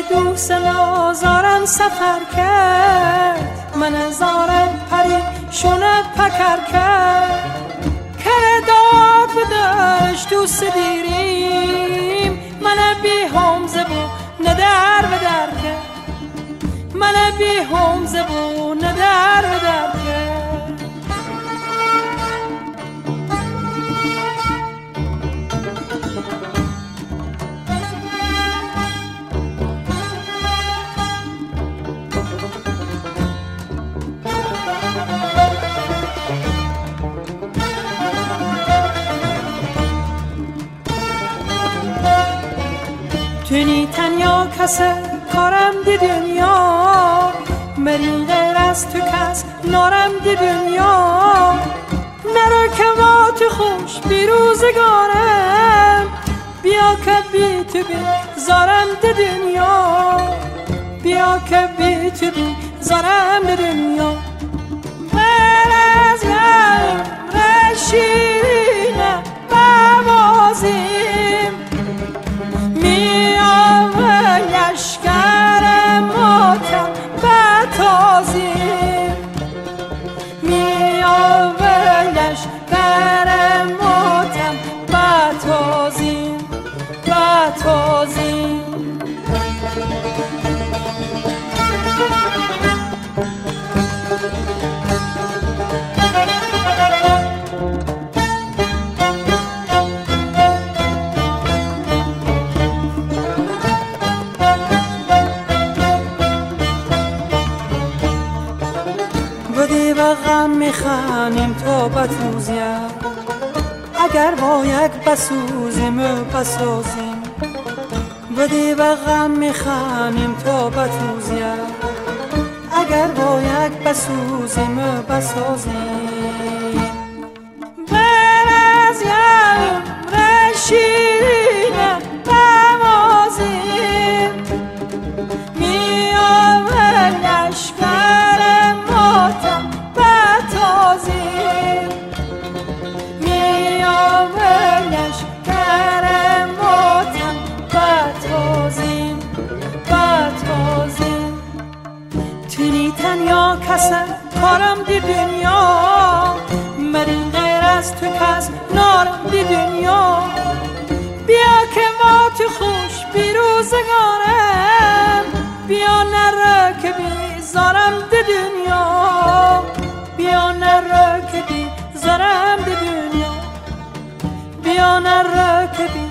دوست نازارم سفر کرد، من زارم پری شونه پکر کرد. کره داد بدرش دوست دیریم، من بی همزه بو ندر بدر کرد، من بی همزه بو ندر بدر کرد. تونی تنیا کسه کارم دی دنیا، مری غیر از تو کس نارم دی دنیا. نرو که ما تو خوش بی روزگارم، بیا که بی تو بی زارم دی دنیا، بیا که بی تو بی زارم دی دنیا. من از گرم رشیرینه بوازیم، لشکر ماتم بتازیم، میاوه لشکر ماتم بتازیم، بتازیم. بدی و غم میخانیم تا بتوزیم، اگر با یک بسوزیم و بسازیم. بدی و غم میخانیم تا بتوزیم، اگر با یک بسوزیم و بسازیم. من از گرم رشیرینه بوازیم، میاوه لشکر ماتم بتازیم، میاوه لشکر ماتم بتازیم، بتازیم. تونی تنیا کسه کارم دی دنیا، مری غیر از تو کس نارم دی دنیا. بیا که ما تو خوش بی روزگارم، بیا نره که بی زارم دی دنیا، بیا نره که بی زارم دی دنیا، بیا نره که بی